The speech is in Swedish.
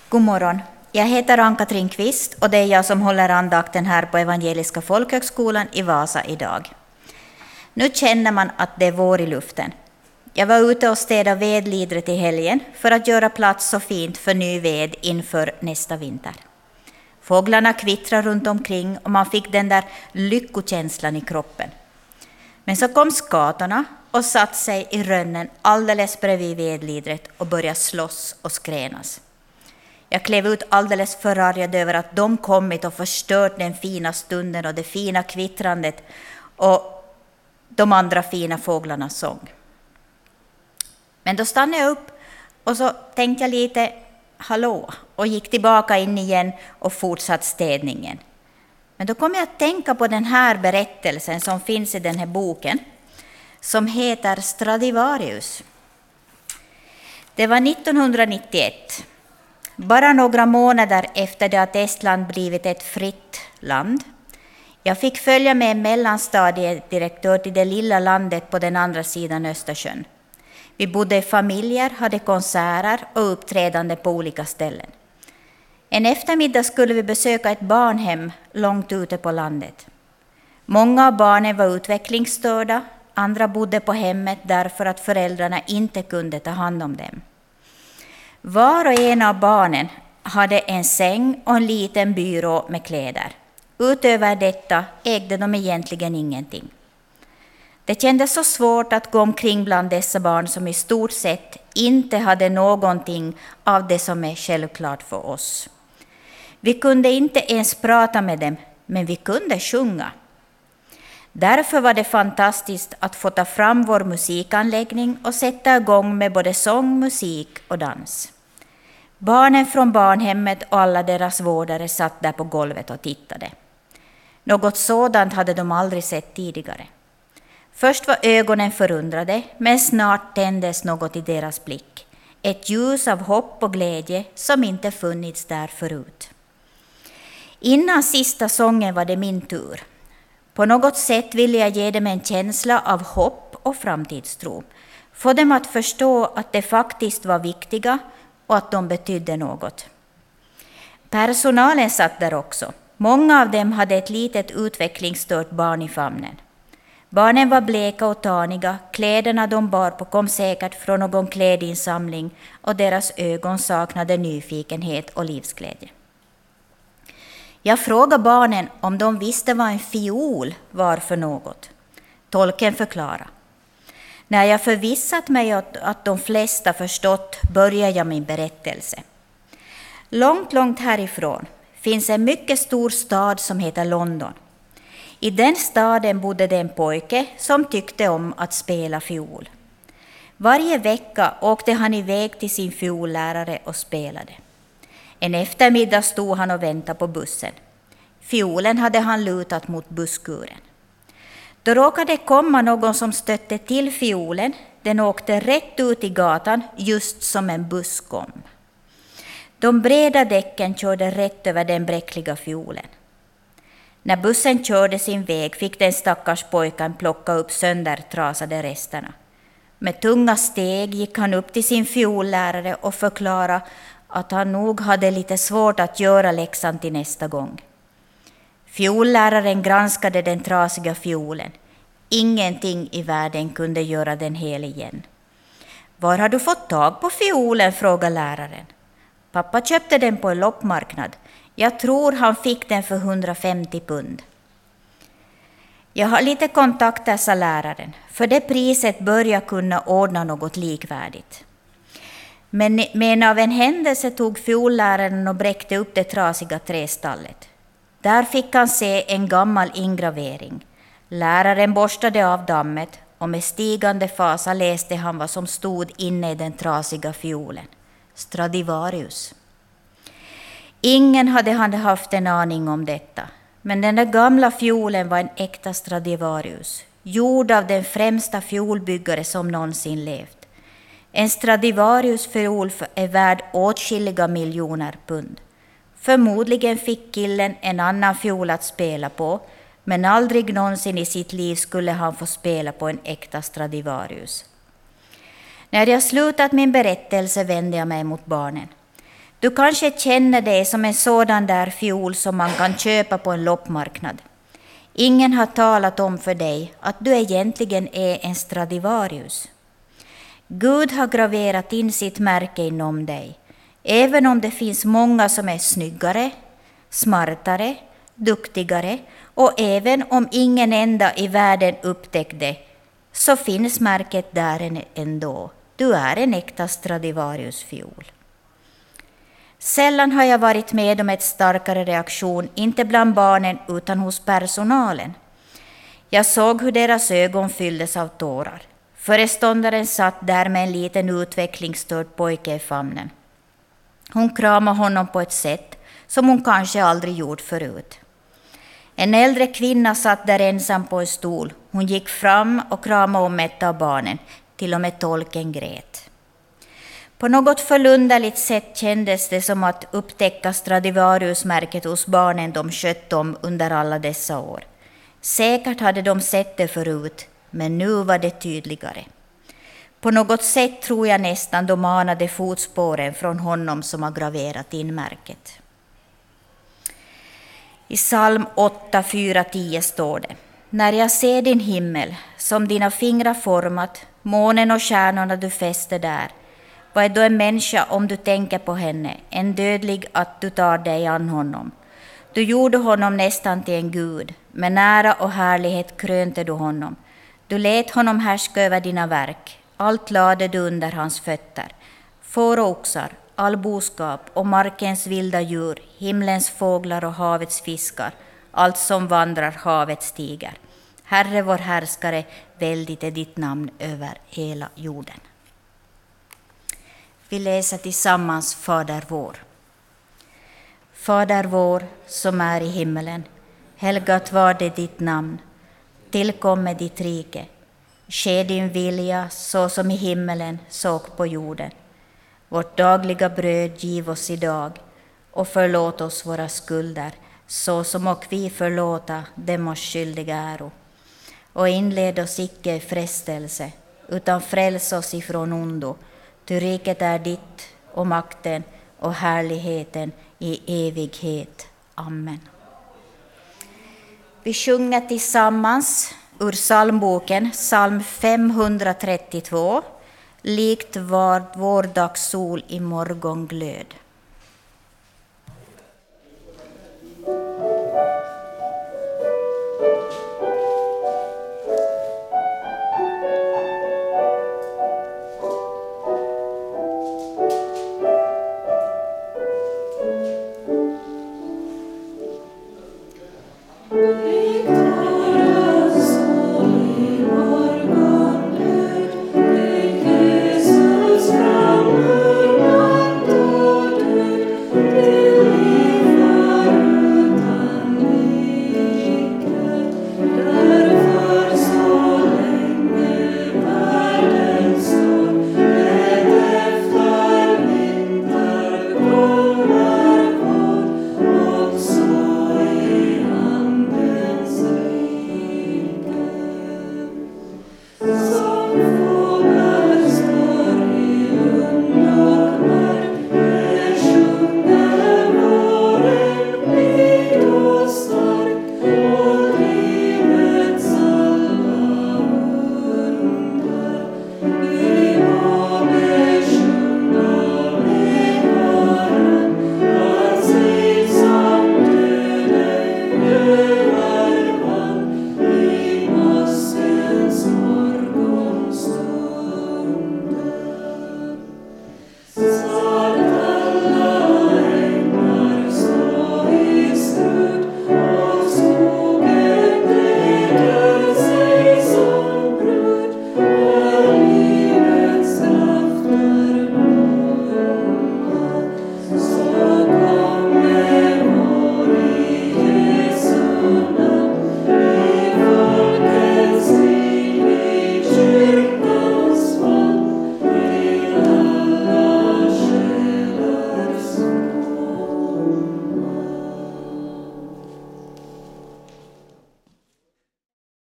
God morgon. Jag heter Ann-Katrin Kvist och det är jag som håller andakten här på Evangeliska folkhögskolan i Vasa idag. Nu känner man att det är vår i luften. Jag var ute och städade vedlidret i helgen för att göra plats så fint för ny ved inför nästa vinter. Fåglarna kvittrar runt omkring och man fick den där lyckokänslan i kroppen. Men så kom skatorna och satt sig i rönnen alldeles bredvid vedlidret och började slåss och skränas. Jag klev ut alldeles förargad över att de kommit och förstört den fina stunden och det fina kvittrandet och de andra fina fåglarnas sång. Men då stannade jag upp och så tänkte jag lite hallå och gick tillbaka in igen och fortsatte städningen. Men då kom jag att tänka på den här berättelsen som finns i den här boken som heter Stradivarius. Det var 1991. Bara några månader efter det att Estland blivit ett fritt land. Jag fick följa med en mellanstadiedirektör till det lilla landet på den andra sidan Östersjön. Vi bodde i familjer, hade konserter och uppträdande på olika ställen. En eftermiddag skulle vi besöka ett barnhem långt ute på landet. Många av barnen var utvecklingsstörda, andra bodde på hemmet därför att föräldrarna inte kunde ta hand om dem. Var och en av barnen hade en säng och en liten byrå med kläder. Utöver detta ägde de egentligen ingenting. Det kändes så svårt att gå omkring bland dessa barn som i stort sett inte hade någonting av det som är självklart för oss. Vi kunde inte ens prata med dem, men vi kunde sjunga. Därför var det fantastiskt att få ta fram vår musikanläggning och sätta igång med både sång, musik och dans. Barnen från barnhemmet och alla deras vårdare satt där på golvet och tittade. Något sådant hade de aldrig sett tidigare. Först var ögonen förundrade, men snart tändes något i deras blick. Ett ljus av hopp och glädje som inte funnits där förut. Innan sista sången var det min tur. På något sätt ville jag ge dem en känsla av hopp och framtidstro. Få dem att förstå att de faktiskt var viktiga och att de betydde något. Personalen satt där också. Många av dem hade ett litet utvecklingsstört barn i famnen. Barnen var bleka och taniga, kläderna de bar på kom säkert från någon klädinsamling och deras ögon saknade nyfikenhet och livsglädje. Jag frågade barnen om de visste vad en fiol var för något. Tolken förklarade. När jag förvissat mig att de flesta förstått började jag min berättelse. Långt härifrån finns en mycket stor stad som heter London. I den staden bodde det en pojke som tyckte om att spela fiol. Varje vecka åkte han iväg till sin fiollärare och spelade. En eftermiddag stod han och väntade på bussen. Fiolen hade han lutat mot busskuren. Då råkade komma någon som stötte till fiolen. Den åkte rätt ut i gatan just som en buss kom. De breda däcken körde rätt över den bräckliga fiolen. När bussen körde sin väg fick den stackars pojken plocka upp söndertrasade resterna. Med tunga steg gick han upp till sin fiollärare och förklarade att han nog hade lite svårt att göra läxan till nästa gång. Fiolläraren granskade den trasiga fiolen. Ingenting i världen kunde göra den hel igen. Var har du fått tag på fiolen? Frågade läraren. Pappa köpte den på en loppmarknad. Jag tror han fick den för 150 pund. Jag har lite kontakter, sa läraren. För det priset bör jag kunna ordna något likvärdigt. Men av en händelse tog fiolläraren och bräckte upp det trasiga trästallet. Där fick han se en gammal ingravering. Läraren borstade av dammet och med stigande fasa läste han vad som stod inne i den trasiga fiolen. Stradivarius. Ingen hade haft en aning om detta, men den där gamla fiolen var en äkta Stradivarius, gjord av den främsta fiolbyggare som någonsin levt. En Stradivarius-fiol är värd åtskilliga miljoner pund. Förmodligen fick killen en annan fiol att spela på, men aldrig någonsin i sitt liv skulle han få spela på en äkta Stradivarius. När jag slutat min berättelse vände jag mig mot barnen. Du kanske känner dig som en sådan där fiol som man kan köpa på en loppmarknad. Ingen har talat om för dig att du egentligen är en Stradivarius. Gud har graverat in sitt märke inom dig. Även om det finns många som är snyggare, smartare, duktigare och även om ingen enda i världen upptäckt det, så finns märket där ändå. Du är en äkta Stradivarius-fiol. Sällan har jag varit med om ett starkare reaktion, inte bland barnen utan hos personalen. Jag såg hur deras ögon fylldes av tårar. Föreståndaren satt där med en liten utvecklingsstörd pojke i famnen. Hon kramade honom på ett sätt som hon kanske aldrig gjort förut. En äldre kvinna satt där ensam på en stol. Hon gick fram och kramade om ett av barnen. Till och med tolken grät. På något förunderligt sätt kändes det som att upptäcka Stradivarius-märket hos barnen de skött om under alla dessa år. Säkert hade de sett det förut, men nu var det tydligare. På något sätt tror jag nästan de anade fotspåren från honom som har graverat in märket. I psalm 8, 4, 10 står det: När jag ser din himmel, som dina fingrar format, månen och stjärnorna du fäster där, vad är då en människa om du tänker på henne, en dödlig att du tar dig an honom? Du gjorde honom nästan till en gud, med nära och härlighet krönte du honom. Du lät honom härska över dina verk, allt lade du under hans fötter. Får och oxar, all boskap och markens vilda djur, himlens fåglar och havets fiskar, allt som vandrar havets stigar. Herre vår härskare, väldigt är ditt namn över hela jorden. Vi läser tillsammans Fader vår. Fader vår som är i himmelen, helgat var det ditt namn. Tillkomme ditt rike. Ske din vilja så som i himmelen, så på jorden. Vårt dagliga bröd giv oss idag och förlåt oss våra skulder, så som och vi förlåta dem oss skyldiga äro. Och inled oss icke i frestelse, utan fräls oss ifrån ondo. Ty riket är ditt och makten och härligheten i evighet. Amen. Vi sjunger tillsammans ur psalmboken, psalm 532, likt var vår dags sol i morgonglöd.